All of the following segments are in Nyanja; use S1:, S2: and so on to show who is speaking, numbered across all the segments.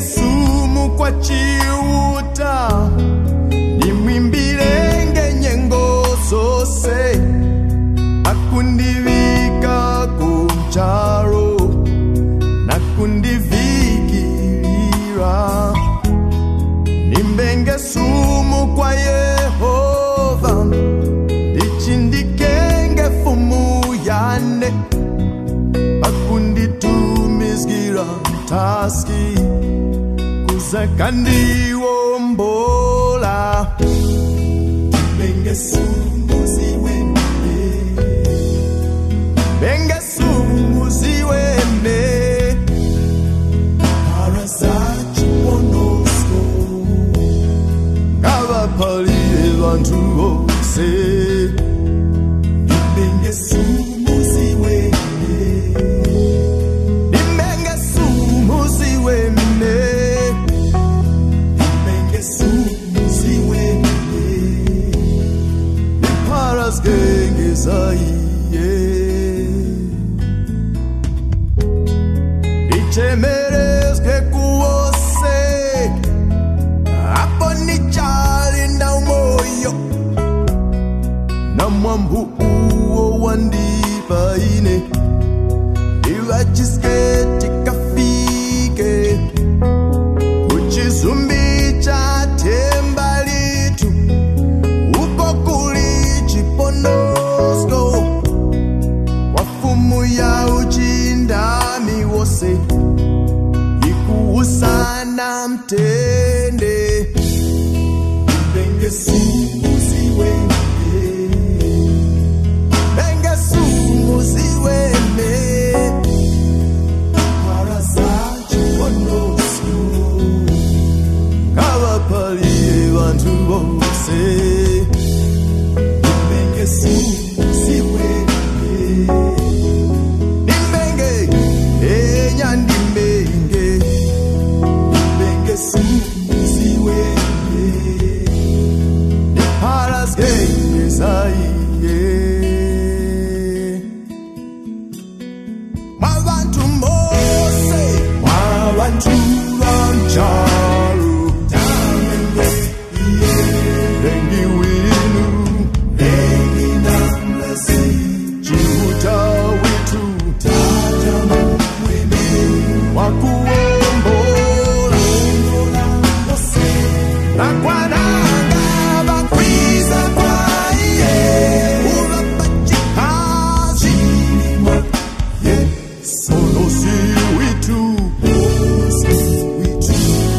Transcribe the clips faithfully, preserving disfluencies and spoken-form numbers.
S1: sumu kwa chiuta nimwimbirenge nyengo zose akundivika kumcharo nakundivikirira nimbenge sumu kwa Yehova ndichindikenge fumu yane akunditumizgira taski kuzakandiwombola nimbenge sumu ziwene nimbenge sumu ziwene parasachi ponosko ngabapaliye bantu bose nimbenge sumu ziwene nimbenge sumu ziwene nimbenge sumu ziwene niparas gengezaiye ichemerezke kuwose apo nichali na umoyo na mwambu uo wandipaine iwachisketi kafike kuchizumbi cha tembalitu uko kulichiponosko wafumu ya uchindami wose ikuusana mtende nimbenge sumu ziwene nimbenge sumu ziwene parasachi ponosko ngabapaliye bantu bose nimbenge sumu ziwene nimbenge enyandimbenge nimbenge sumu ziwene niparas gengezaiye mwabantu mose mwabantu bamcharu tamenge iye rengi winu rengi namlasi chihuta witu tatamu mwene wakuombola mose nakwananga bakwiza kwa iye urapachikazi ye solo si witu si witu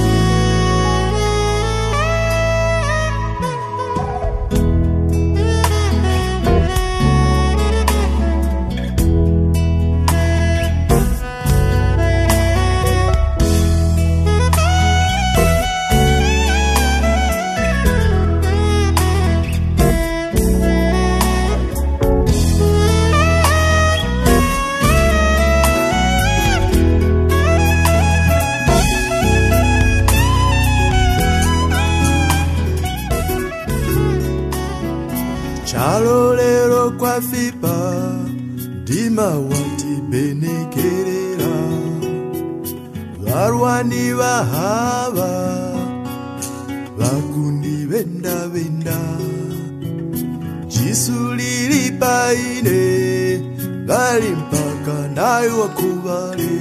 S1: chalo lero kwa fipa dima wati benekerera varwani vahava vakundi venda venda jisu lili paine gali mpaka nayo wakuvale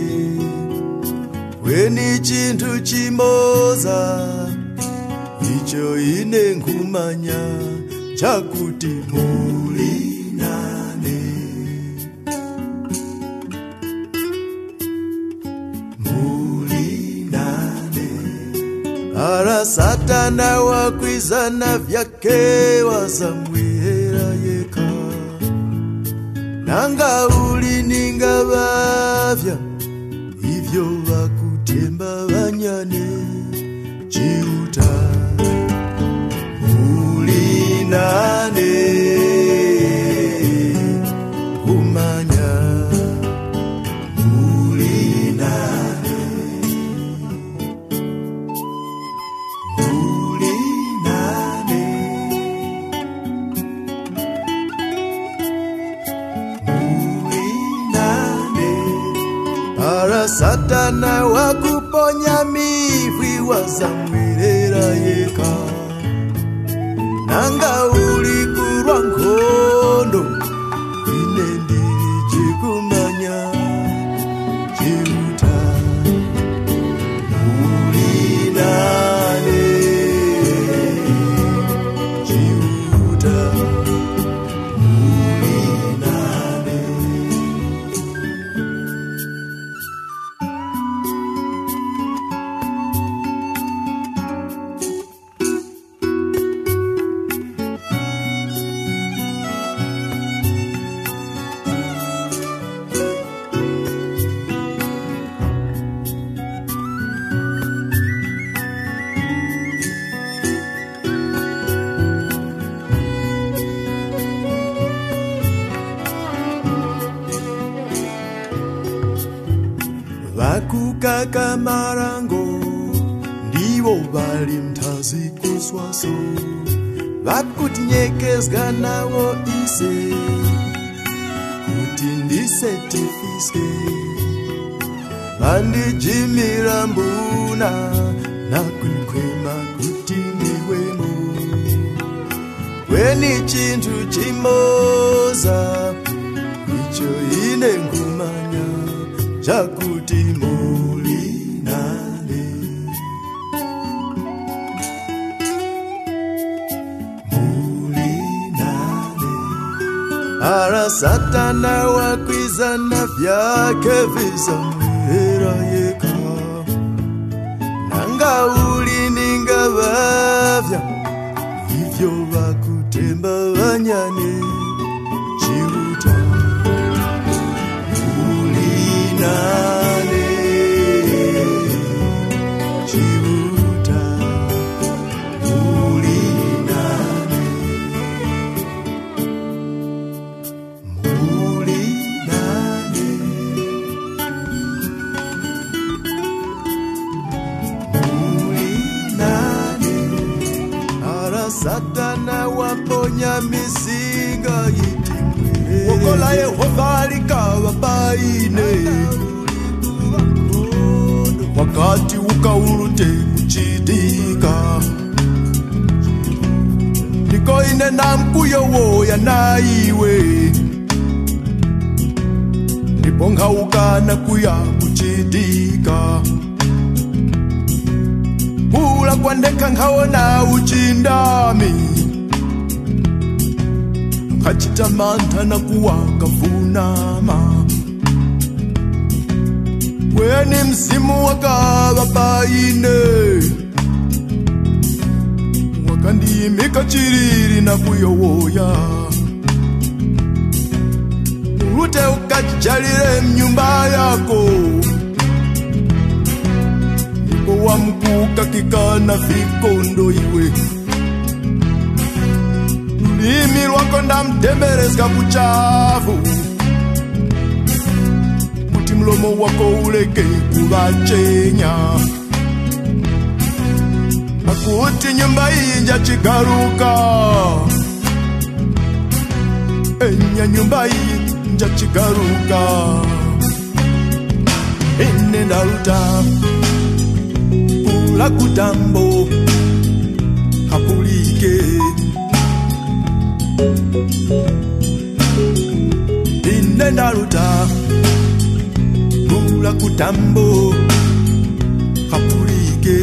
S1: weni chintu chimoza icho ine nkumanya chakuti muli nane muli nane ara satana wakwizana vyake wazamwera yeka nanga uli ninga vavya hivyo vakutemba vanyane chiuta muli nane kumanya muli nane muli nane muli nane para sat Satana wakuponya mivwi wazamwirera yeka nanga uli kurwa nkhondo ine ndiri chikumanya chiuta uli nane chiuta uli nane. Vakukaka marango ndivo vari mtazi kuswaso vakutinyekeza navo ise kuti ndisetifiske vandijimira mbuna nakunikwema kuti ndiwemo weni chintu chimoza icho ine ngumanya chakuti muli nane muli nane. Ara Satana wakwizana vyake vizamwera yeka nanga uli ninga vavya hivyo vakutemba vanyane chiuta nane chiuta uli nane muli nane muli nane. Ara Satana waponya mizinga yitimwe wokola Yehova likawa baine wakati ukaulute kuchitika niko ine na mkuyo woya naiwe niponga ukana kuya kuchitika ula kwandeka nkaona uchindami kachita manta na kuwaka funama weni msimu wakava paine wakandimika chiriri na kuyowoya ulute ukachijalire mnyumba yako nipo wamkuka kikana vikondo iwe lulimi lwako ndamtemberezga kuchafu kuti mlomo wako uleke kuvachenya akuti nyumba inja chigaruka enya nyumba inja chigaruka ene ndaruta kula kutambo hapulike ine ndaruta kula kutambo hapulike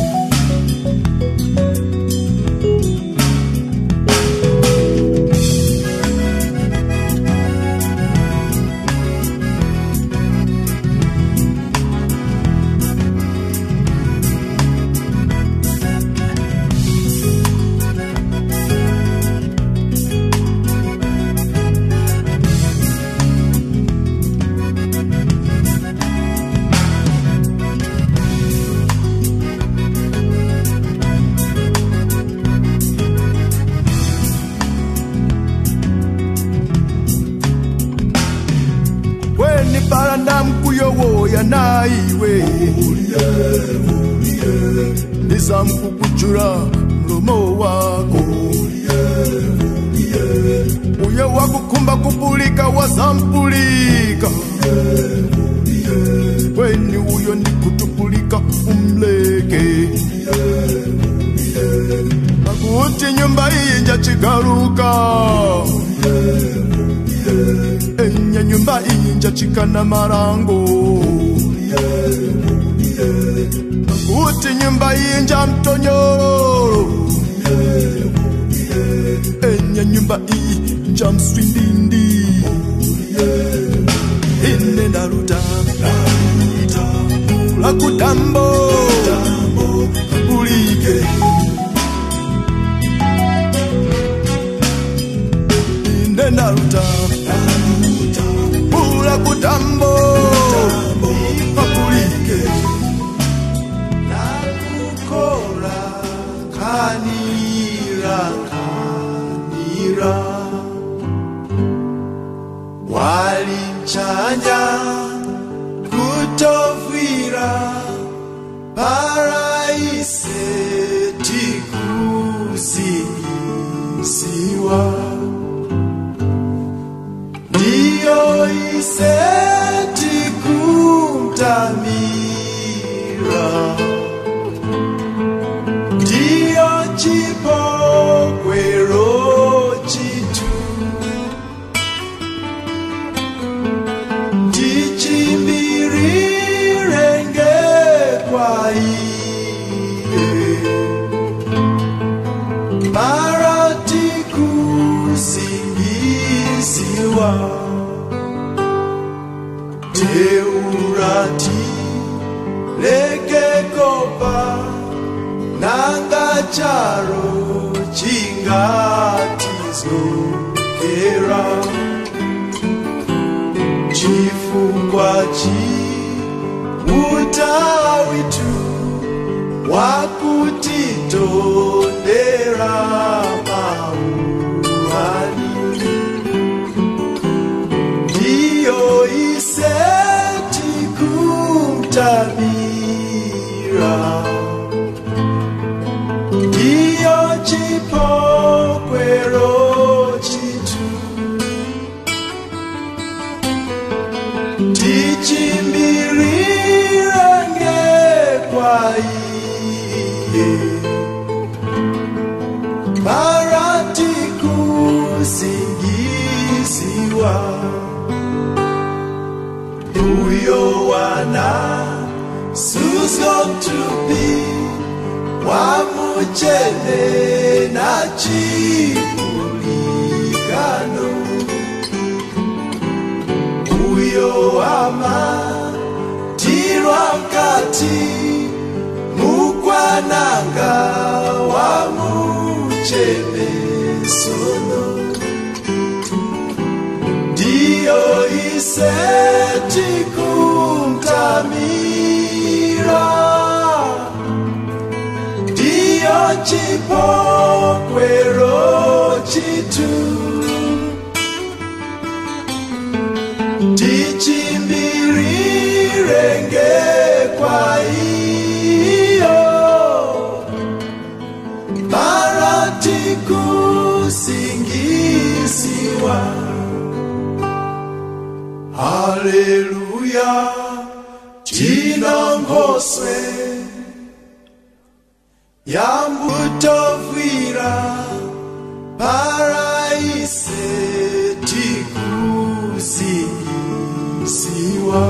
S1: kuyowoya naiwe nisamkukuchura mlomo wako uye wakukumba kupulika wasampulika weni uyo ndikutupulika umleke. Pakuti nyumba iyi njachigaruka, enye nyumba iyi njachikana marango. Pakuti nyumba iyi njamtonyoro, enye nyumba iyi njamswindindi. Ine ndaruta ula kutambo ulike. Ine ndaruta ula kutambo ulike. Nakukora kanira kanira walinchanya kutofwira paraise tikusisiwa ndiyo ise tikumtamira ndiyo chipokwero chitu tichimbirirenge kwa iye paratikusingiziwa teurati lekekopa nanga charo chingatizokera chifungwa chi utawitu wakutitondera mauhani ndiyo iseti kumtamira ndiyo chipokwero chitu tichimbirirenge kwa iye paratikusingiziwa uyo wana who's going to be wamuchene na chipulikano uyo ama tirwa mkati mukwananga wamuchene sono ndiyo iseti kumtamira ndiyo chipokwero chitu tichimbirirenge kwa iyo paratikusingiziwa. Haleluya, tinongoswe yambutovwira paraise tikusingiziwa.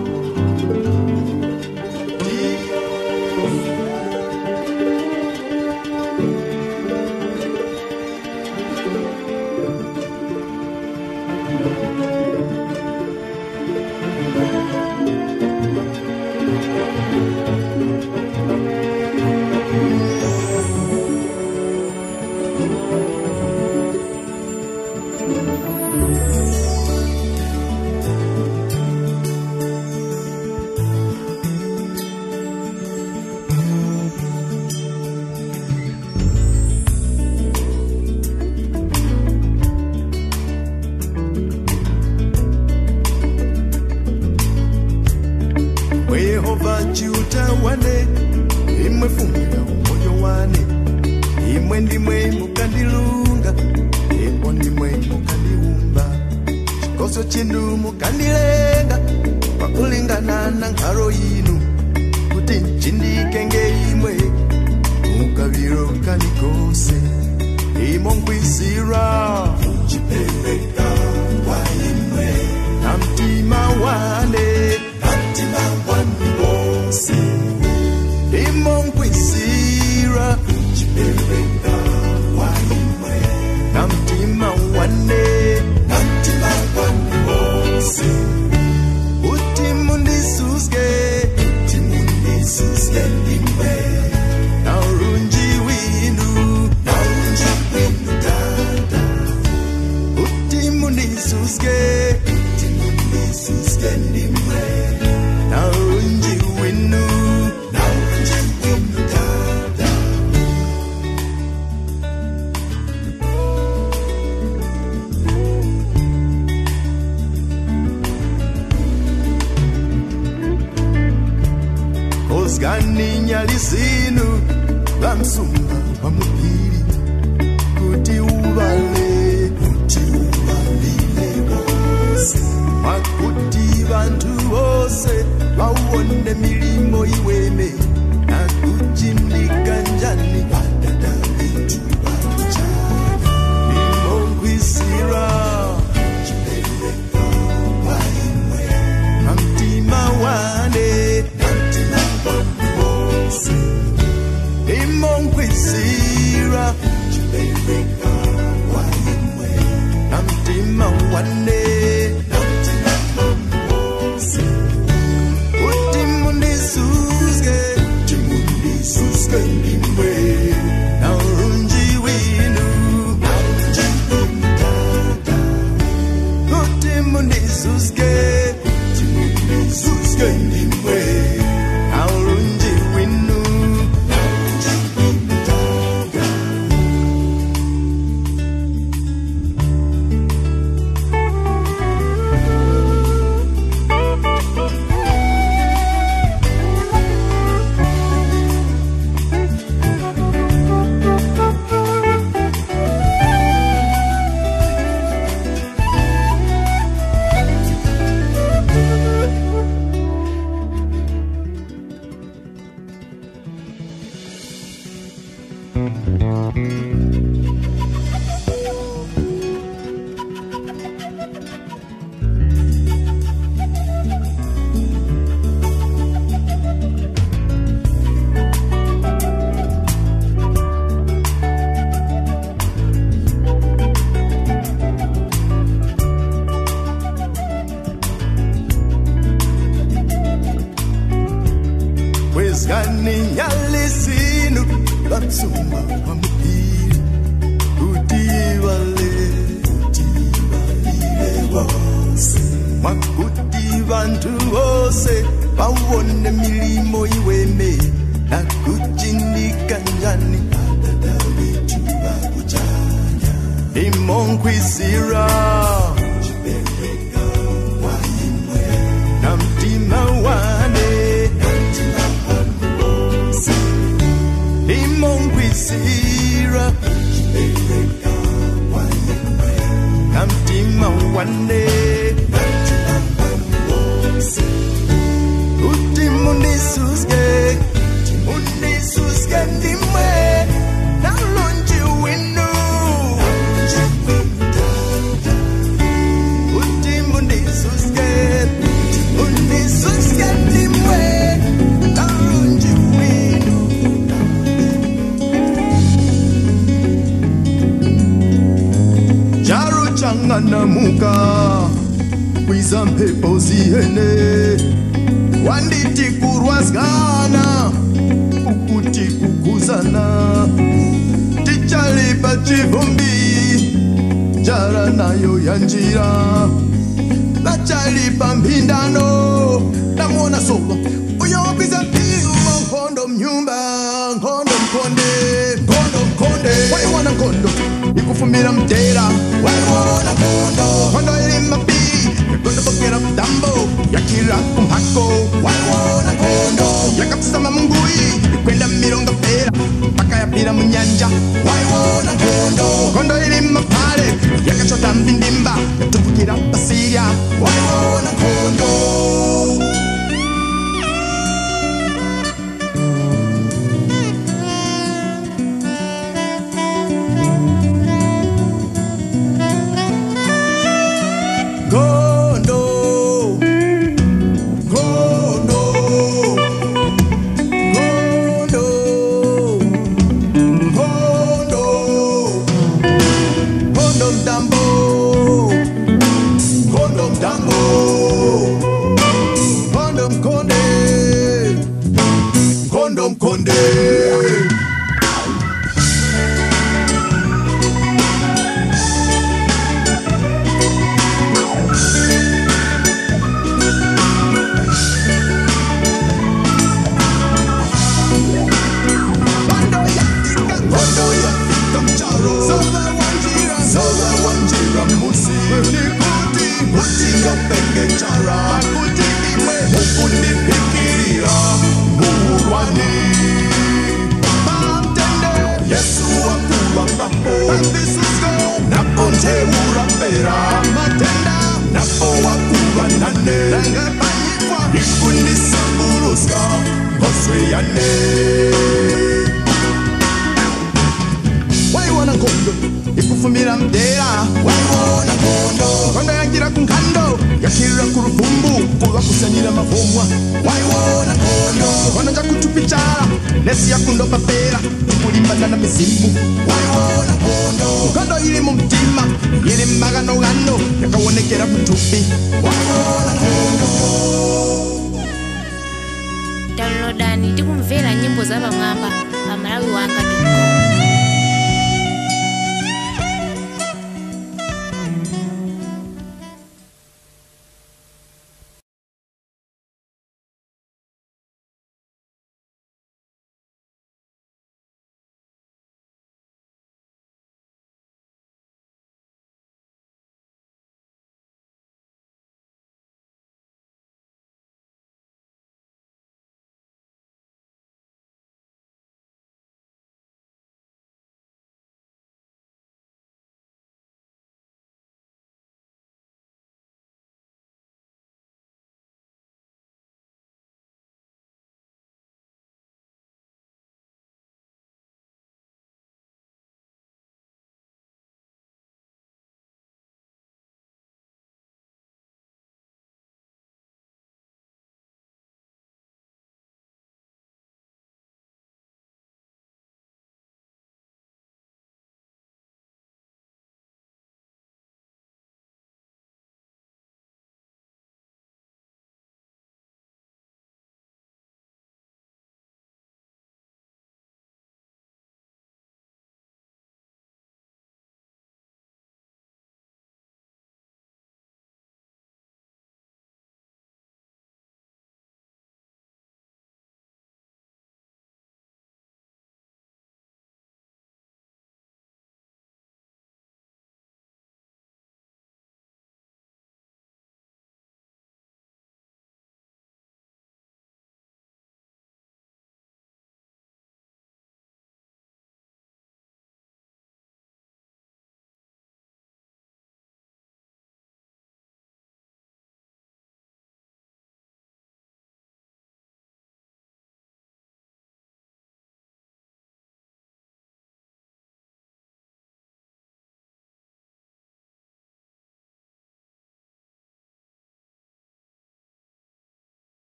S1: Wane imwe fumira umoyo wane imwe ndimwe mukandilunga imwe ndimwe mukandiumba chikoso chinu mukandilenga pakulingana na nkaro inu kuti nchindike ngeimwe mukaviro kanikose imo nkwisira uchipereka kwa imwe na mtima wane na mtima wani wose imo nkwisira uchipereka kwa imwe na mtima wane na mtima wani wose utimundisuske utimundisuske imwe na urunji winu na urunji winu dada utimundisuske utimundisuske imwe na urunji winu na urunji winu dada Kozgani nyalizinu Lamsumba wamupiri Kuti uvale Kuti uvalile wose Makuti vantu wose Wawone milimo iweme Na kuchimlika njani Wadada vitu wachana Nimo nkwisira Chipeleka wa imwe Na mtima wane Imo nkwisira Chipeleka wa imwe na mtima wane na mtima wose utimundisuske utimundisuske imwe na urunji winu na urunji winu dada utimundisuske utimundisuske imwe na urunji winu Kozgani nyalizinu Lamsumba wamupiri Kuti vale Kuti valile wose Makuti vantu wose Wawone milimo iweme Na kuchindika njani Adada vitu wakuchanya Imo nkwisira Chipeleka wa imwe na mtima wane Imo nkwisira Chipeleka wa imwe na mtima wane na mtima wose utimundisuske utimundisuske imwe na urunji winu na urunji winu dada utimundisuske utimundisuske imwe na urunji winu Jaru changana muka Kwiza mpepo zihene Wanditi kurwazgana Ukuti kukuzana Tichalipa chivumbi Jara nayo yanjira Nachalipa mpindano Namona solo Uyo kwiza tiyu Mkondo mnyumba Mkondo mkonde Mkondo mkonde Wai wana kondo Ikufumira mtera Wai wana kondo Kondo ili mapi Kondo pokera mdambo Yakira kumpako Wai wana kondo Yakapsama mungui Kwenda mironga pera Paka ya pira munyanja Wai wana kondo Kondo ili mapare Yakachota mbindimba Yatupukira basiria Wai wana kondo Nkhondo mkonde. Waiwona nkhondo ikufumira mdera. Waiwona nkhondo nkhondo yagira ku nkando yakirira ku ruvumbu kuba kusanira mavomwa. Waiwona nkhondo nkhondo nja kutupicara nesi yakundopa pera kulimbana na mizimu. Waiwona nkhondo nkhondo iri mu mtima iri maganogano yakawonekera kutupi. Waiwona nkhondo.
S2: Downloadani tikumvera nyimbo za Bamwamba pa malawi wanga.